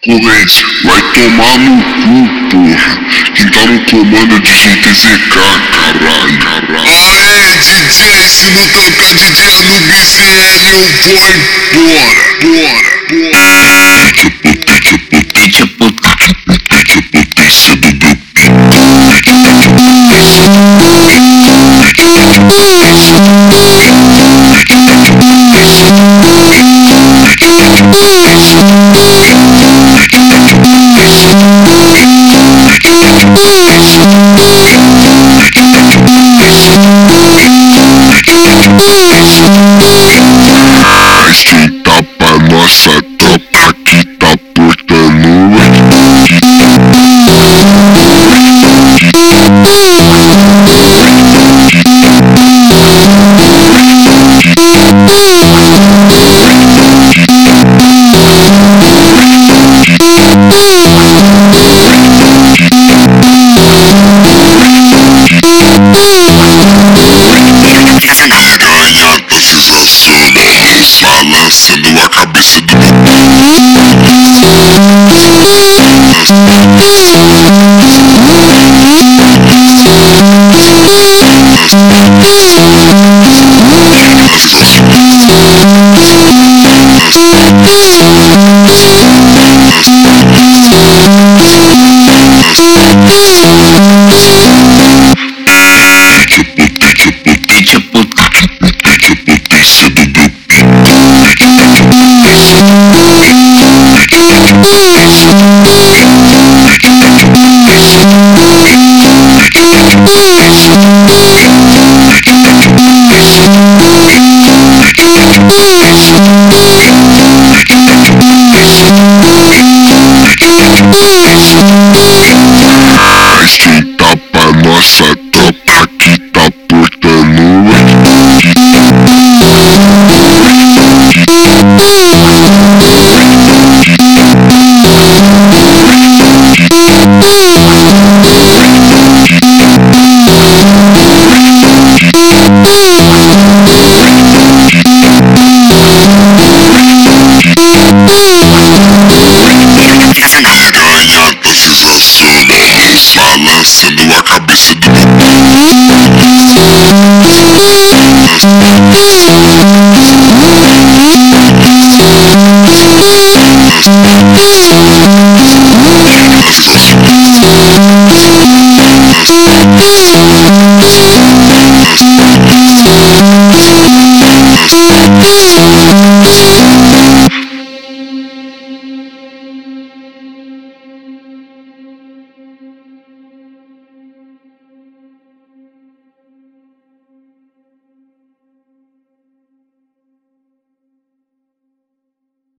Corrente, vai tomar no cu, porra. Quem tá no comando é DJ TZK, caralho. Aê, DJ, se não tocar DJ Anubis CL, eu vou embora. Potência do meu vai sentar pra nossa tropa que tá portando balançando a cabeça do vai sentar pra nossa tropa que tá portando balançando a cabeça do